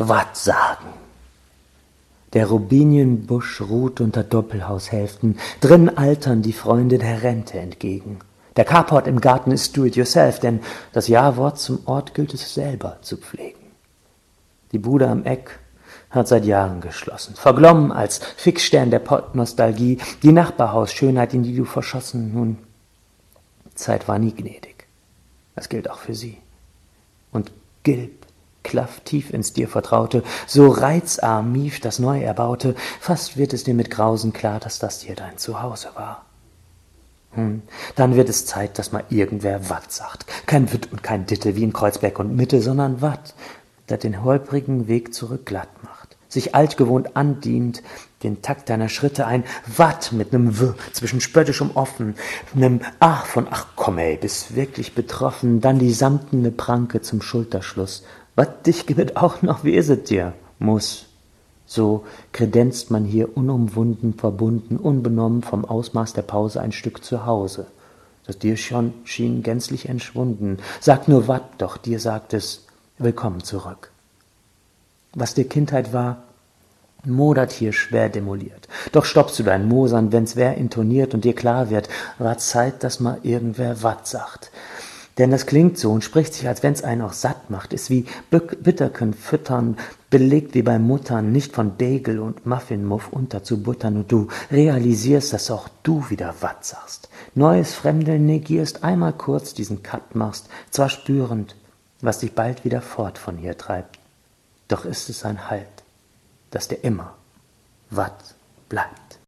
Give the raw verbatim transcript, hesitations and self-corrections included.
Watt sagen. Der Robinienbusch ruht unter Doppelhaushälften, drin altern die Freunde der Rente entgegen. Der Carport im Garten ist do-it-yourself, denn das Ja-Wort zum Ort gilt es selber zu pflegen. Die Bude am Eck hat seit Jahren geschlossen, verglommen als Fixstern der Pottnostalgie, die Nachbarhausschönheit, in die du verschossen, nun, Zeit war nie gnädig. Das gilt auch für sie. Und Gilb klafft tief ins dir Vertraute, so reizarm mief das neu Erbaute, fast wird es dir mit Grausen klar, dass das hier dein Zuhause war. Hm, dann wird es Zeit, dass mal irgendwer Watt sagt. Kein Witt und kein Ditte wie in Kreuzberg und Mitte, sondern Watt, das den holprigen Weg zurück glatt macht, sich altgewohnt andient, den Takt deiner Schritte ein Watt mit nem W zwischen spöttischem Offen, nem Ach von Ach komm ey, bis wirklich betroffen, dann die samtene Pranke zum Schulterschluss. Wat dich gibt auch noch, wie is es dir? Muss. So kredenzt man hier unumwunden, verbunden, unbenommen vom Ausmaß der Pause ein Stück zu Hause. Das dir schon schien gänzlich entschwunden. Sag nur Watt, doch dir sagt es, willkommen zurück. Was dir Kindheit war, modert hier schwer demoliert. Doch stoppst du dein Mosern, wenn's wer intoniert und dir klar wird, war Zeit, dass mal irgendwer Watt sagt. Denn das klingt so und spricht sich, als wenn's einen auch satt macht, ist wie Bitterken füttern, belegt wie bei Muttern, nicht von Bagel und Muffinmuff unterzubuttern, und du realisierst, dass auch du wieder Watt sagst. Neues Fremde negierst, einmal kurz diesen Cut machst, zwar spürend, was dich bald wieder fort von hier treibt, doch ist es ein Halt, dass dir immer Watt bleibt.